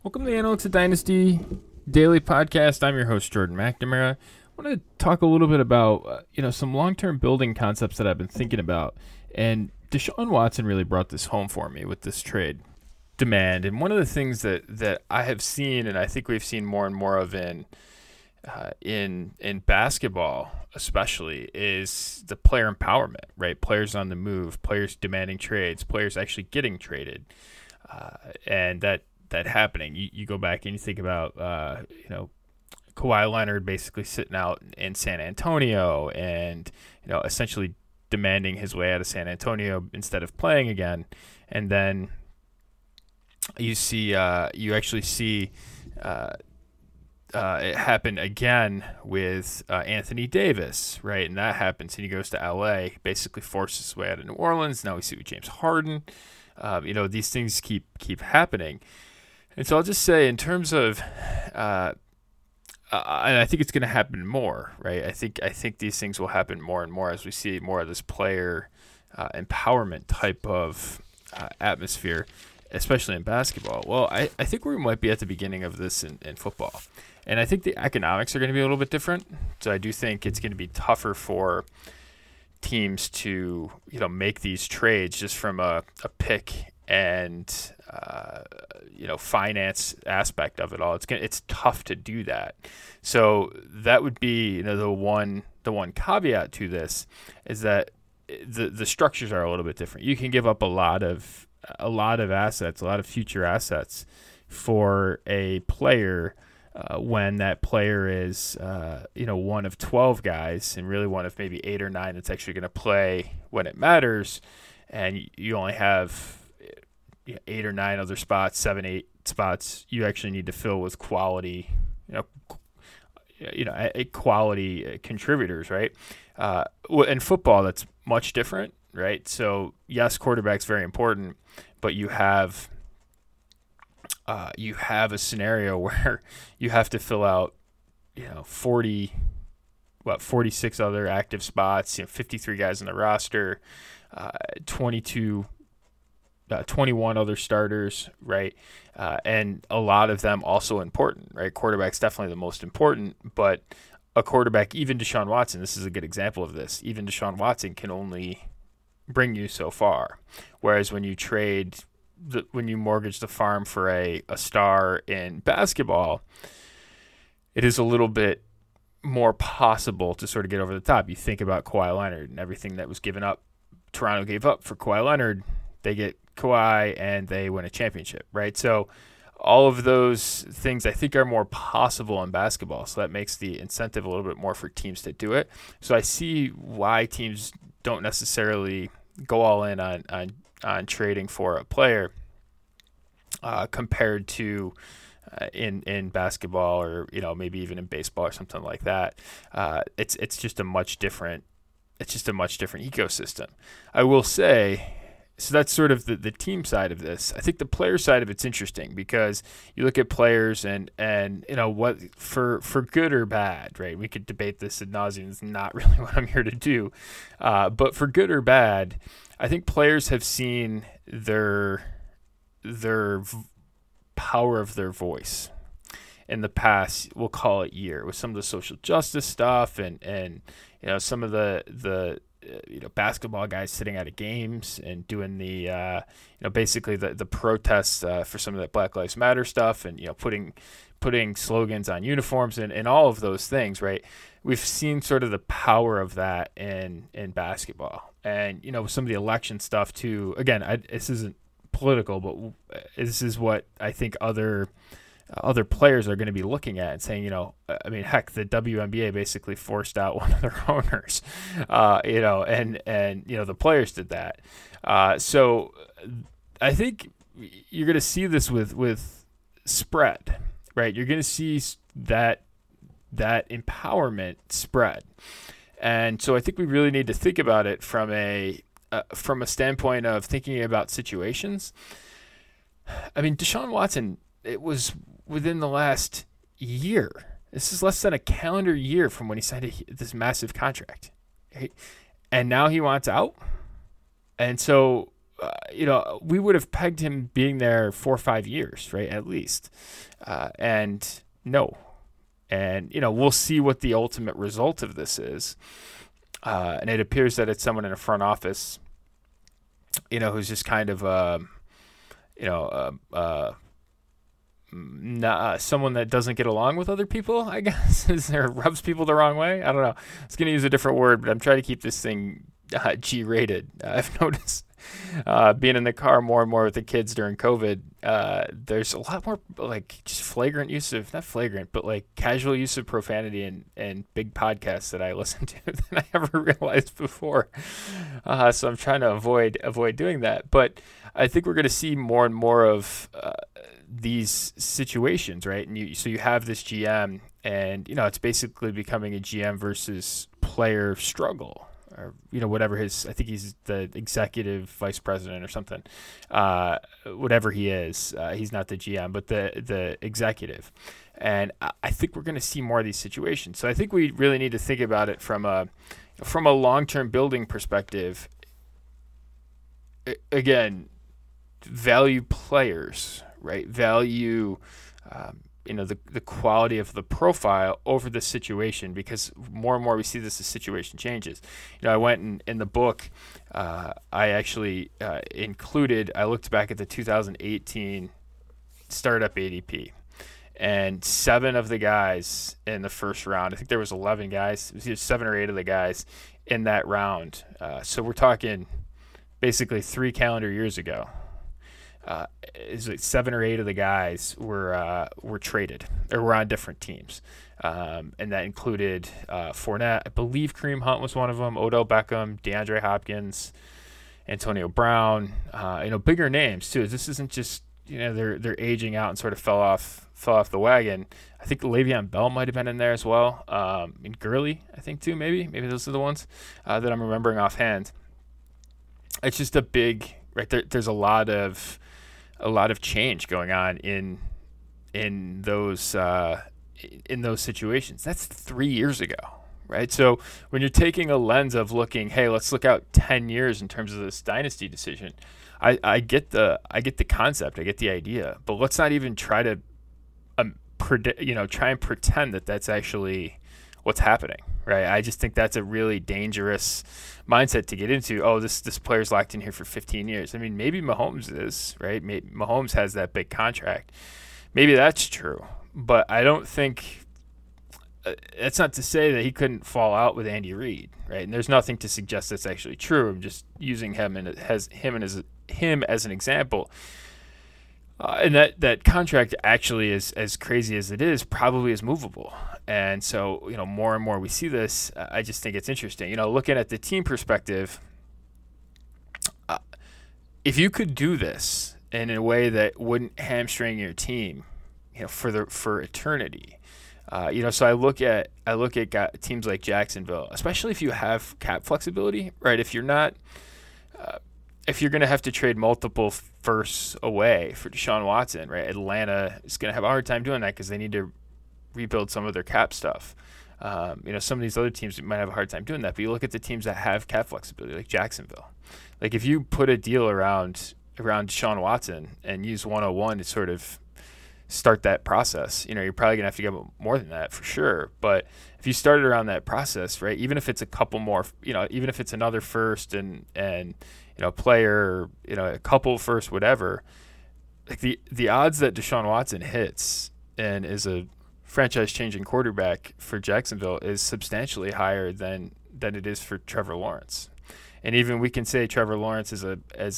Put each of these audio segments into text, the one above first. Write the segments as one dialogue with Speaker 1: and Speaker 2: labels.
Speaker 1: Welcome to the Analytics of Dynasty Daily Podcast. I'm your host, Jordan McNamara. I want to talk a little bit about some long-term building concepts that I've been thinking about. And Deshaun Watson really brought this home for me with this trade demand. And one of the things that I have seen, and I think we've seen more and more of in basketball especially, is the player empowerment, right? Players on the move, players demanding trades, players actually getting traded. And that happening. You go back and you think about, Kawhi Leonard basically sitting out in San Antonio and, essentially demanding his way out of San Antonio instead of playing again. And then you actually see it happen again with Anthony Davis, right? And that happens, and he goes to LA, basically forces his way out of New Orleans. Now we see with James Harden. These things keep happening. And so I'll just say, in terms of, and I think it's going to happen more, right? I think these things will happen more and more as we see more of this player empowerment type of atmosphere, especially in basketball. Well, I think we might be at the beginning of this in football. And I think the economics are going to be a little bit different. So I do think it's going to be tougher for teams to, make these trades just from a pick and finance aspect of it all. It's tough to do that. So that would be the one caveat to this is that the structures are a little bit different. You can give up a lot of assets, a lot of future assets for a player when that player is one of 12 guys and really one of maybe 8 or 9 that's actually going to play when it matters, and you only have 8 or 9 other spots, 7, 8 spots you actually need to fill with quality, quality contributors, right? In football, that's much different, right? So yes, quarterback's very important, but you have a scenario where you have to fill out 46 other active spots, 53 guys on the roster, 21 other starters, right? And a lot of them also important, right? Quarterback's definitely the most important, but a quarterback, even Deshaun Watson, this is a good example of this. Even Deshaun Watson can only bring you so far. Whereas when you when you mortgage the farm for a star in basketball, it is a little bit more possible to sort of get over the top. You think about Kawhi Leonard and everything that was given up, Toronto gave up for Kawhi Leonard. They get Kawhi and they win a championship, right? So all of those things I think are more possible in basketball. So that makes the incentive a little bit more for teams to do it. So I see why teams don't necessarily go all in on trading for a player compared to in basketball or maybe even in baseball or something like that. It's just a much different ecosystem. I will say. So that's sort of the team side of this. I think the player side of it's interesting because you look at players and what for good or bad, right? We could debate this ad nauseum. It's not really what I'm here to do. But for good or bad, I think players have seen their power of their voice in the past, we'll call it year, with some of the social justice stuff and some of the basketball guys sitting out of games and doing the basically the protests for some of that Black Lives Matter stuff and putting slogans on uniforms and all of those things, right? We've seen sort of the power of that in basketball, and some of the election stuff too. Again, this isn't political, but this is what I think other players are going to be looking at and saying, heck, the WNBA basically forced out one of their owners, and the players did that. So I think you're going to see this with spread, right? You're going to see that empowerment spread. And so I think we really need to think about it from a standpoint of thinking about situations. I mean, Deshaun Watson, it was within the last year. This is less than a calendar year from when he signed this massive contract. Right? And now he wants out. And so we would have pegged him being there 4 or 5 years, right, at least. And no. And, we'll see what the ultimate result of this is. And it appears that it's someone in a front office, who's just kind of, someone that doesn't get along with other people, I guess, or rubs people the wrong way. I don't know. I was going to use a different word, but I'm trying to keep this thing G-rated. I've noticed being in the car more and more with the kids during COVID, there's a lot more just flagrant use of, not flagrant, but casual use of profanity and big podcasts that I listen to than I ever realized before. So I'm trying to avoid doing that. But I think we're going to see more and more of these situations, right? And so you have this GM, and it's basically becoming a GM versus player struggle, or whatever I think he's the executive vice president or something, whatever he is. He's not the GM, but the executive. And I think we're going to see more of these situations. So I think we really need to think about it from a long-term building perspective. Again, value players, right? Value the quality of the profile over the situation, because more and more we see this as situation changes. I went in the book, I actually I looked back at the 2018 startup ADP, and 7 of the guys in the first round, I think there was 11 guys, it was either 7 or 8 of the guys in that round. So we're talking basically 3 calendar years ago. Is 7 or 8 of the guys were traded or were on different teams, and that included Fournette. I believe Kareem Hunt was one of them. Odell Beckham, DeAndre Hopkins, Antonio Brown. Bigger names too. This isn't just they're aging out and sort of fell off the wagon. I think Le'Veon Bell might have been in there as well, and Gurley I think too. Maybe those are the ones that I'm remembering offhand. It's just a big right there. There's a lot of change going on in those situations. That's 3 years ago, right? So when you're taking a lens of looking, hey, let's look out 10 years in terms of this dynasty decision. I get the concept, I get the idea, but let's not even try to try and pretend that that's actually what's happening, right? I just think that's a really dangerous mindset to get into. Oh, this player's locked in here for 15 years. I mean, maybe Mahomes is, right? Maybe Mahomes has that big contract. Maybe that's true, but I don't think that's not to say that he couldn't fall out with Andy Reid, right? And there's nothing to suggest that's actually true. I'm just using him as an example. And that contract actually is, as crazy as it is, probably is movable. And so, more and more we see this. I just think it's interesting. Looking at the team perspective, if you could do this in a way that wouldn't hamstring your team, for eternity. So I look at teams like Jacksonville, especially if you have cap flexibility, right? If you're not, if you're going to have to trade multiple firsts away for Deshaun Watson, right? Atlanta is going to have a hard time doing that because they need to rebuild some of their cap stuff. Some of these other teams might have a hard time doing that, but you look at the teams that have cap flexibility, like Jacksonville. Like if you put a deal around Deshaun Watson and use 101 to sort of start that process, you're probably gonna have to get more than that for sure. But if you started around that process, right, even if it's a couple more, even if it's another first and player, a couple first, whatever, like the odds that Deshaun Watson hits and is a franchise-changing quarterback for Jacksonville is substantially higher than it is for Trevor Lawrence. And even we can say Trevor Lawrence is this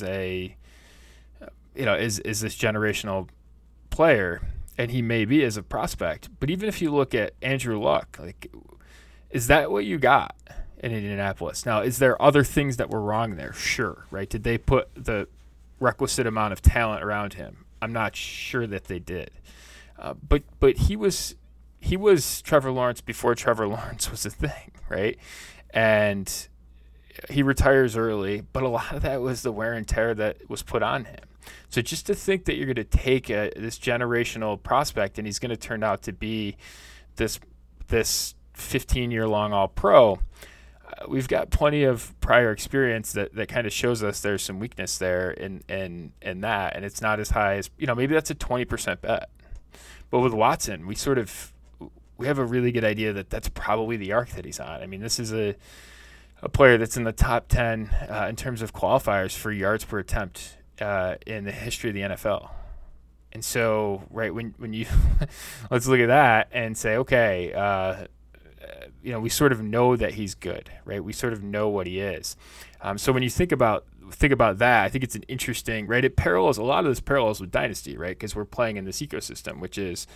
Speaker 1: generational player, and he may be as a prospect. But even if you look at Andrew Luck, like, is that what you got in Indianapolis? Now, is there other things that were wrong there? Sure, right? Did they put the requisite amount of talent around him? I'm not sure that they did. But he was Trevor Lawrence before Trevor Lawrence was a thing, right? And he retires early, but a lot of that was the wear and tear that was put on him. So just to think that you're going to take this generational prospect and he's going to turn out to be this 15-year-long All-Pro, we've got plenty of prior experience that kind of shows us there's some weakness there in that, and it's not as high as, maybe that's a 20% bet. But with Watson, we have a really good idea that that's probably the arc that he's on. I mean, this is a player that's in the top 10 in terms of qualifiers for yards per attempt in the history of the NFL. And so, right, when you let's look at that and say, okay, we sort of know that he's good, right? We sort of know what he is. So when you think about that, I think it's an interesting, right? It parallels, a lot of this parallels with Dynasty, right? Because we're playing in this ecosystem, which is,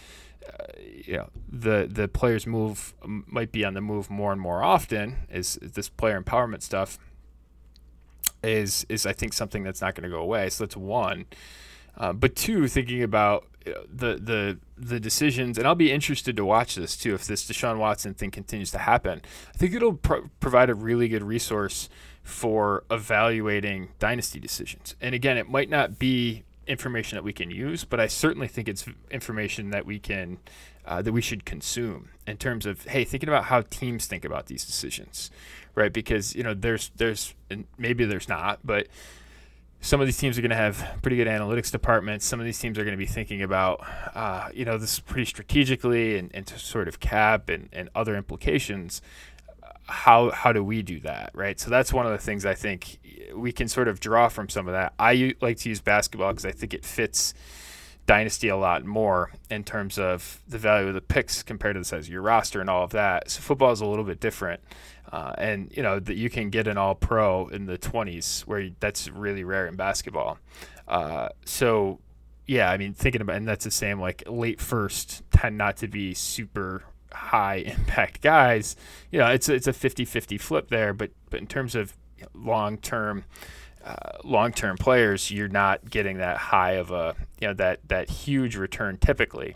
Speaker 1: the players might be on the move more and more often. Is this player empowerment stuff is I think something that's not going to go away. So that's one. But two, thinking about the decisions, and I'll be interested to watch this too if this Deshaun Watson thing continues to happen. I think it'll provide a really good resource for evaluating dynasty decisions. And again, it might not be information that we can use, but I certainly think it's information that we can that we should consume in terms of, hey, thinking about how teams think about these decisions, right? Because there's and maybe there's not, but some of these teams are going to have pretty good analytics departments. Some of these teams are going to be thinking about, this pretty strategically and to sort of cap and other implications. How do we do that, right? So that's one of the things I think we can sort of draw from some of that. I like to use basketball because I think it fits Dynasty a lot more in terms of the value of the picks compared to the size of your roster and all of that. So football is a little bit different. And that you can get an all-pro in the 20s, where that's really rare in basketball. So, yeah, I mean, thinking about, and that's the same, like late first tend not to be super high impact guys. It's a 50-50 flip there, but in terms of long-term players, you're not getting that high of a, that huge return typically.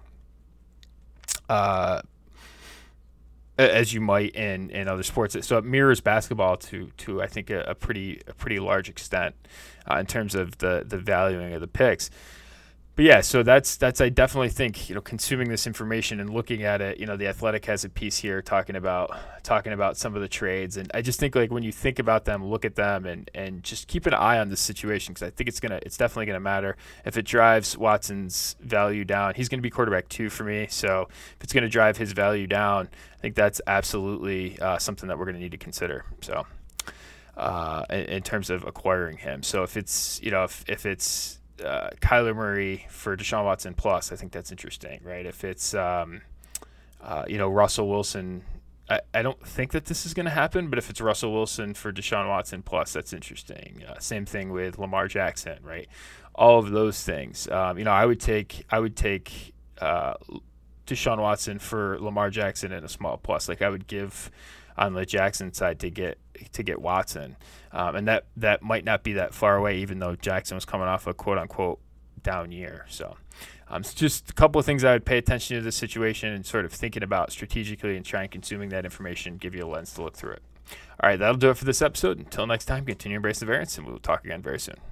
Speaker 1: As you might in other sports. So it mirrors basketball to I think a pretty large extent in terms of the valuing of the picks. But yeah, so that's I definitely think consuming this information and looking at it. The Athletic has a piece here talking about some of the trades, and I just think like when you think about them, look at them and just keep an eye on this situation, because I think it's definitely gonna matter. If it drives Watson's value down, he's gonna be quarterback 2 for me. So if it's gonna drive his value down, I think that's absolutely something that we're gonna need to consider. So in terms of acquiring him, so if it's if it's Kyler Murray for Deshaun Watson plus, I think that's interesting, right? If it's Russell Wilson, I don't think that this is going to happen, but if it's Russell Wilson for Deshaun Watson plus, that's interesting. Same thing with Lamar Jackson, right? All of those things. I would take Deshaun Watson for Lamar Jackson in a small plus. Like I would give on the Jackson side to get Watson, and that might not be that far away, even though Jackson was coming off a quote unquote down year. So it's just a couple of things I would pay attention to this situation and sort of thinking about strategically and trying consuming that information, give you a lens to look through it. All right, that'll do it for this episode. Until next time, continue to embrace the variance, and we'll talk again very soon.